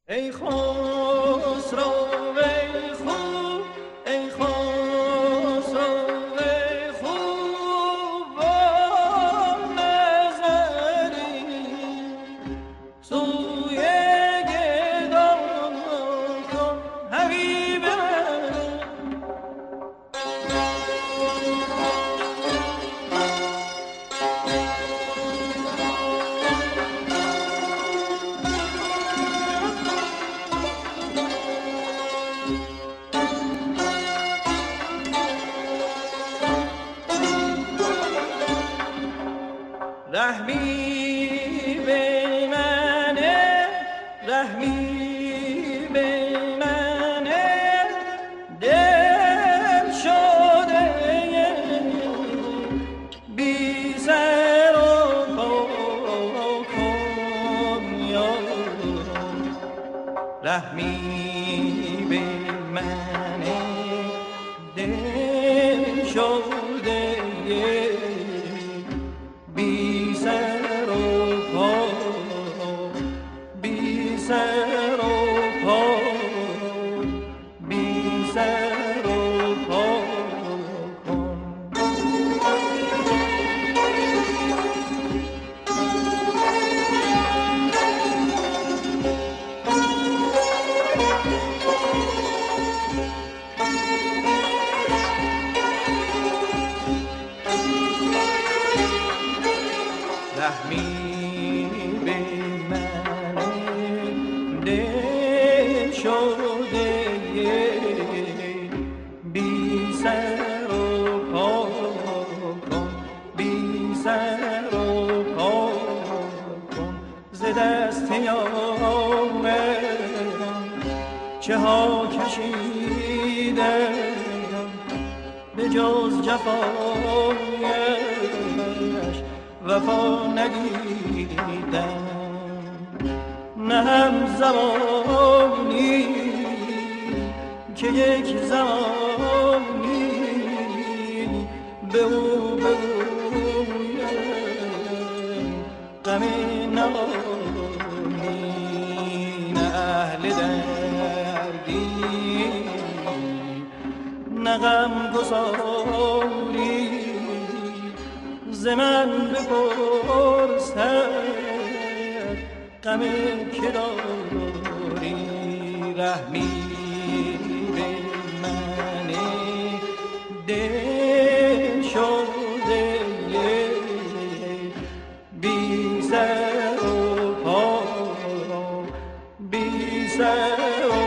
ای خسرو ای خوب، ای خسرو ای خوب و نظری سوی گدان کن حبیب رحمی به منه، رحمی به منه دل شده بی سر و پا کن یا رحمی به منه دل شده بی سر و پا، بی سر و پا، بی سر و پا کن. رحمی به من دل شده بی سر و پا کن، بی سر و پا کن. ز دست یارم چه ها کشیدم به جز جفایش وفا ندیدم، نه هم زمانی که یک زمانی به او بگویم غم نهانی، نه اهل دردی نه غم گساری ز من بپرسد غم که داری. رحمی به من دل شده بی سر و پا، بی سر و